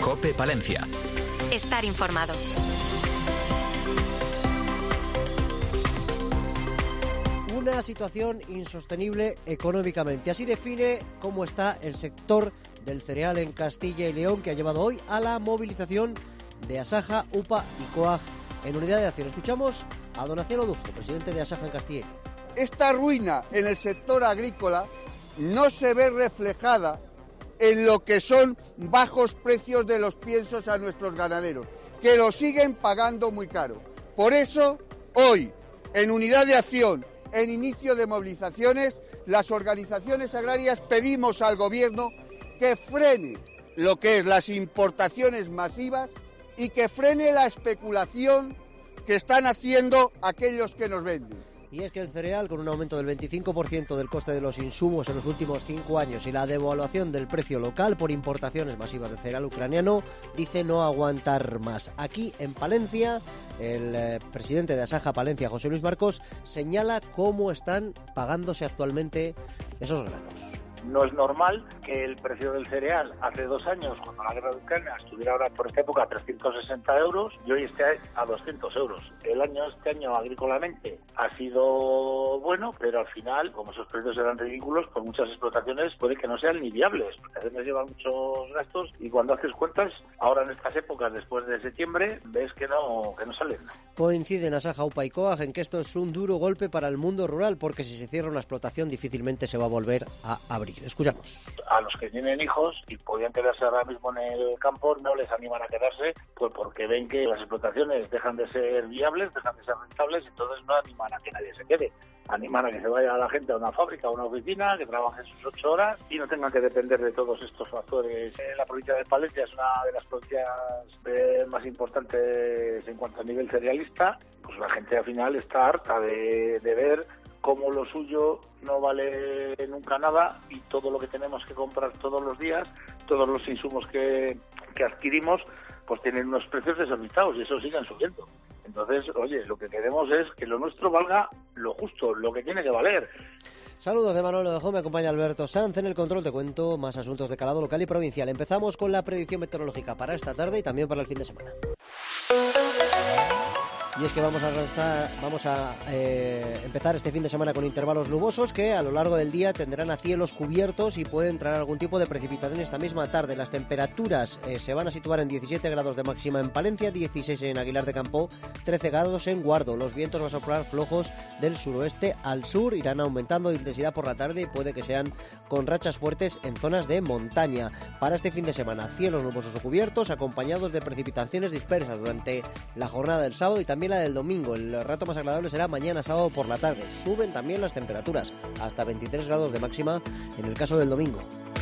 COPE Palencia. Estar informado. Una situación insostenible económicamente. Así define cómo está el sector del cereal en Castilla y León, que ha llevado hoy a la movilización de Asaja, UPA y COAG en unidad de acción. Escuchamos a don Aciano Dujo, presidente de Asaja en Castilla y León. Esta ruina en el sector agrícola no se ve reflejada en lo que son bajos precios de los piensos a nuestros ganaderos, que lo siguen pagando muy caro. Por eso, hoy, en unidad de acción, en inicio de movilizaciones, las organizaciones agrarias pedimos al Gobierno que frene lo que es las importaciones masivas y que frene la especulación que están haciendo aquellos que nos venden. Y es que el cereal, con un aumento del 25% del coste de los insumos en los últimos 5 años y la devaluación del precio local por importaciones masivas de cereal ucraniano, dice no aguantar más. Aquí en Palencia, el presidente de Asaja Palencia, José Luis Marcos, señala cómo están pagándose actualmente esos granos. No es normal que el precio del cereal hace 2 años, cuando la guerra de Ucrania, estuviera ahora por esta época a 360 euros y hoy esté a 200 euros. Este año agrícolamente ha sido bueno, pero al final, como esos precios eran ridículos, por muchas explotaciones puede que no sean ni viables, porque a veces llevan muchos gastos y cuando haces cuentas, ahora en estas épocas, después de septiembre, ves que no salen. Coinciden Asaja, UPA y COAG en que esto es un duro golpe para el mundo rural, porque si se cierra una explotación difícilmente se va a volver a abrir. Escuchamos. A los que tienen hijos y podían quedarse ahora mismo en el campo, no les animan a quedarse, pues porque ven que las explotaciones dejan de ser viables, dejan de ser rentables, entonces no animan a que nadie se quede. Animan a que se vaya la gente a una fábrica, a una oficina, que trabaje sus 8 horas y no tengan que depender de todos estos factores. La provincia de Palencia es una de las provincias más importantes en cuanto a nivel cerealista. Pues la gente al final está harta de ver cómo lo suyo no vale nunca nada y todo lo que tenemos que comprar todos los días, todos los insumos que adquirimos, pues tienen unos precios desorbitados y eso siguen subiendo. Entonces, oye, lo que queremos es que lo nuestro valga lo justo, lo que tiene que valer. Saludos de Manolo de Jo, me acompaña Alberto Sanz en el control. Te cuento más asuntos de calado local y provincial. Empezamos con la predicción meteorológica para esta tarde y también para el fin de semana. Y es que vamos a empezar este fin de semana con intervalos nubosos que a lo largo del día tenderán a cielos cubiertos y pueden traer algún tipo de precipitación esta misma tarde. Las temperaturas se van a situar en 17 grados de máxima en Palencia, 16 en Aguilar de Campoo, 13 grados en Guardo. Los vientos van a soplar flojos del suroeste al sur, irán aumentando de intensidad por la tarde y puede que sean con rachas fuertes en zonas de montaña. Para este fin de semana, cielos nubosos o cubiertos acompañados de precipitaciones dispersas durante la jornada del sábado y también la del domingo. El rato más agradable será mañana sábado por la tarde. Suben también las temperaturas hasta 23 grados de máxima en el caso del domingo.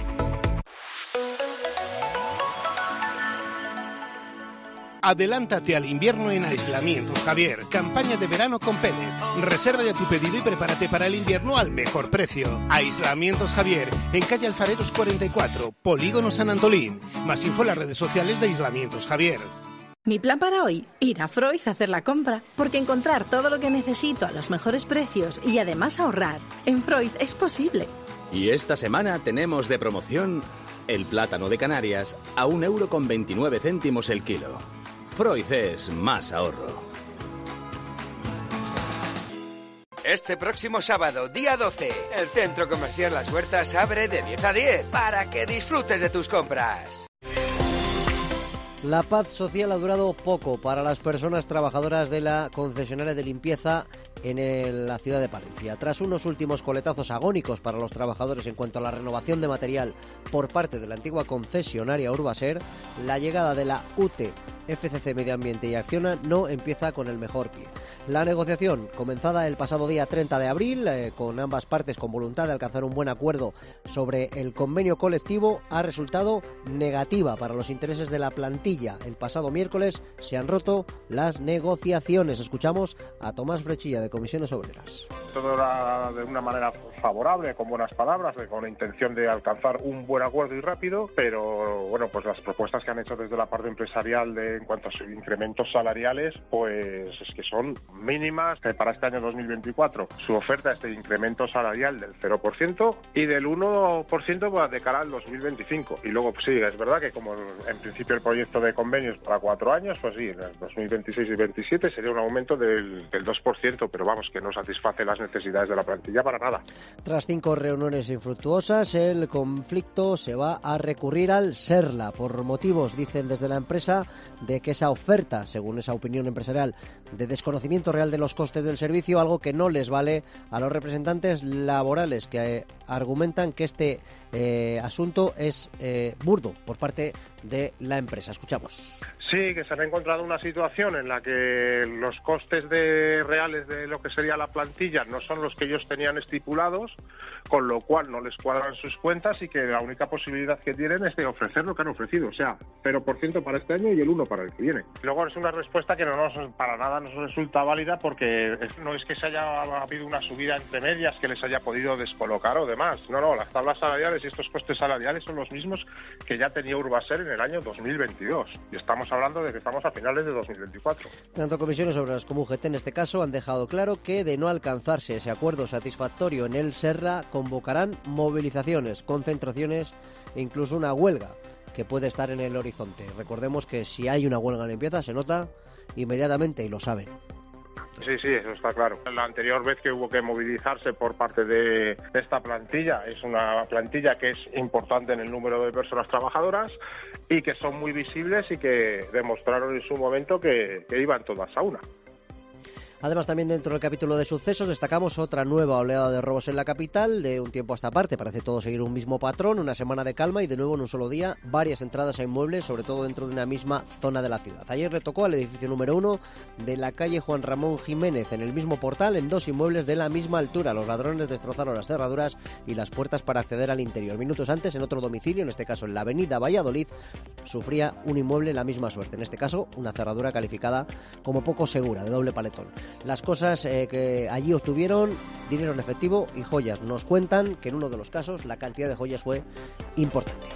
Adelántate al invierno en Aislamientos Javier. Campaña de verano con Pellet. Reserva ya tu pedido y prepárate para el invierno al mejor precio. Aislamientos Javier, en calle Alfareros 44, Polígono San Antolín. Más info en las redes sociales de Aislamientos Javier. Mi plan para hoy, ir a Freud a hacer la compra, porque encontrar todo lo que necesito a los mejores precios y además ahorrar en Freud es posible. Y esta semana tenemos de promoción el plátano de Canarias a 1,29 € el kilo. Freud es más ahorro. Este próximo sábado, día 12, el Centro Comercial Las Huertas abre de 10 a 10 para que disfrutes de tus compras. La paz social ha durado poco para las personas trabajadoras de la concesionaria de limpieza en la ciudad de Palencia. Tras unos últimos coletazos agónicos para los trabajadores en cuanto a la renovación de material por parte de la antigua concesionaria Urbaser, la llegada de la UTE, FCC Medio Ambiente y Acciona no empieza con el mejor pie. La negociación, comenzada el pasado día 30 de abril, con ambas partes con voluntad de alcanzar un buen acuerdo sobre el convenio colectivo, ha resultado negativa para los intereses de la plantilla. El pasado miércoles se han roto las negociaciones. Escuchamos a Tomás Frechilla de Comisiones Obreras. Todo era de una manera forzada favorable, con buenas palabras, con la intención de alcanzar un buen acuerdo y rápido, pero bueno, pues las propuestas que han hecho desde la parte empresarial en cuanto a sus incrementos salariales, pues es que son mínimas para este año 2024. Su oferta es de incremento salarial del 0% y del 1% de cara al 2025. Y luego, pues sí, es verdad que como en principio el proyecto de convenios para 4 años, pues sí, en el 2026 y 2027 sería un aumento del 2%, pero vamos, que no satisface las necesidades de la plantilla para nada. Tras 5 reuniones infructuosas, el conflicto se va a recurrir al SERLA por motivos, dicen desde la empresa, de que esa oferta, según esa opinión empresarial, de desconocimiento real de los costes del servicio, algo que no les vale a los representantes laborales, que argumentan que este asunto es burdo por parte de la empresa. Escuchamos. Sí, que se han encontrado una situación en la que los costes reales de lo que sería la plantilla no son los que ellos tenían estipulados, con lo cual no les cuadran sus cuentas y que la única posibilidad que tienen es de ofrecer lo que han ofrecido, o sea, 0% para este año y el 1% para el que viene. Luego es una respuesta que para nada nos resulta válida porque no es que se haya habido una subida entre medias que les haya podido descolocar o demás. No, las tablas salariales y estos costes salariales son los mismos que ya tenía Urbaser en el año 2022 y estamos hablando de que estamos a finales de 2024. Tanto Comisiones Obreras como UGT en este caso han dejado claro que de no alcanzarse ese acuerdo satisfactorio en el SERLA convocarán movilizaciones, concentraciones e incluso una huelga que puede estar en el horizonte. Recordemos que si hay una huelga en limpieza se nota inmediatamente y lo saben. Sí, eso está claro. La anterior vez que hubo que movilizarse por parte de esta plantilla, es una plantilla que es importante en el número de personas trabajadoras y que son muy visibles y que demostraron en su momento que iban todas a una. Además, también dentro del capítulo de sucesos destacamos otra nueva oleada de robos en la capital. De un tiempo a esta parte parece todo seguir un mismo patrón, una semana de calma y de nuevo en un solo día varias entradas a inmuebles, sobre todo dentro de una misma zona de la ciudad. Ayer le tocó al edificio número 1 de la calle Juan Ramón Jiménez, en el mismo portal, en 2 inmuebles de la misma altura. Los ladrones destrozaron las cerraduras y las puertas para acceder al interior. Minutos antes, en otro domicilio, en este caso en la avenida Valladolid, sufría un inmueble la misma suerte. En este caso, una cerradura calificada como poco segura, de doble paletón. Las cosas que allí obtuvieron, dinero en efectivo y joyas. Nos cuentan que en uno de los casos la cantidad de joyas fue importante.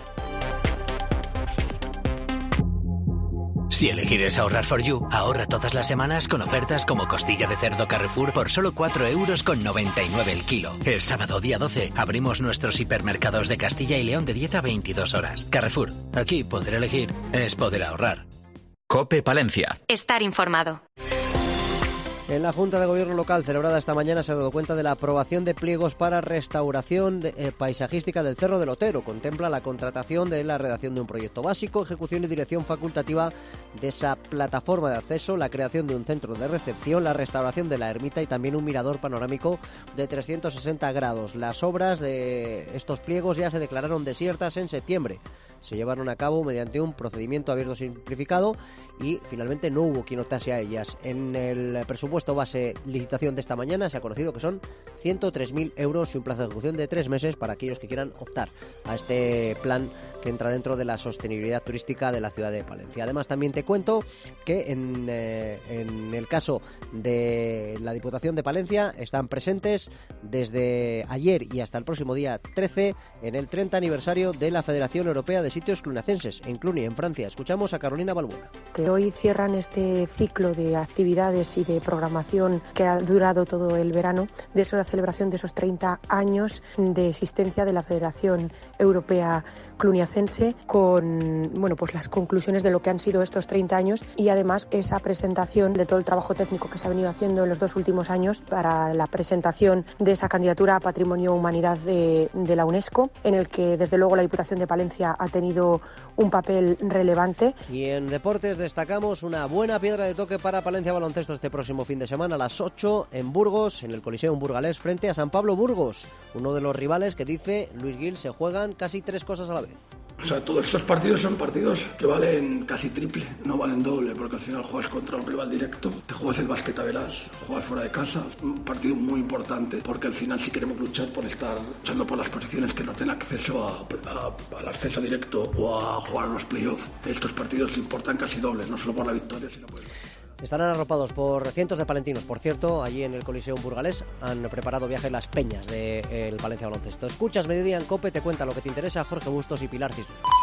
Si elegir es ahorrar for you, ahorra todas las semanas con ofertas como costilla de cerdo Carrefour por solo 4,99 € el kilo. El sábado día 12 abrimos nuestros hipermercados de Castilla y León de 10 a 22 horas. Carrefour, aquí poder elegir es poder ahorrar. COPE Palencia. Estar informado. En la Junta de Gobierno local celebrada esta mañana se ha dado cuenta de la aprobación de pliegos para restauración paisajística del Cerro del Otero. Contempla la contratación de la redacción de un proyecto básico, ejecución y dirección facultativa de esa plataforma de acceso, la creación de un centro de recepción, la restauración de la ermita y también un mirador panorámico de 360 grados. Las obras de estos pliegos ya se declararon desiertas en septiembre. Se llevaron a cabo mediante un procedimiento abierto simplificado y finalmente no hubo quien optase a ellas. En el presupuesto base licitación de esta mañana se ha conocido que son 103.000 euros y un plazo de ejecución de 3 meses para aquellos que quieran optar a este plan que entra dentro de la sostenibilidad turística de la ciudad de Palencia. Además, también te cuento que en el caso de la Diputación de Palencia están presentes desde ayer y hasta el próximo día 13 en el 30 aniversario de la Federación Europea de Sitios Cluniacenses en Cluny, en Francia. Escuchamos a Carolina Balbuena. Que hoy cierran este ciclo de actividades y de programación que ha durado todo el verano, de eso la celebración de esos 30 años de existencia de la Federación Europea Cluniacense, con pues las conclusiones de lo que han sido estos 30 años y además esa presentación de todo el trabajo técnico que se ha venido haciendo en los 2 últimos años para la presentación de esa candidatura a Patrimonio Humanidad de la UNESCO, en el que desde luego la Diputación de Palencia ha tenido un papel relevante. Y en deportes destacamos una buena piedra de toque para Palencia Baloncesto este próximo fin de semana a las 8 en Burgos, en el Coliseum burgalés, frente a San Pablo Burgos, uno de los rivales que dice Luis Gil se juegan casi 3 cosas a la vez. O sea, todos estos partidos son partidos que valen casi triple, no valen doble, porque al final juegas contra un rival directo, te juegas el básquet a velas, juegas fuera de casa, es un partido muy importante, porque al final sí queremos luchar por estar luchando por las posiciones que nos den acceso al acceso directo o a jugar a los playoffs. Estos partidos importan casi dobles, no solo por la victoria, sino por... Estarán arropados por cientos de palentinos. Por cierto, allí en el Coliseum burgalés han preparado viaje las peñas del Valencia Baloncesto. Escuchas Mediodía en COPE, te cuenta lo que te interesa Jorge Bustos y Pilar Cisneros.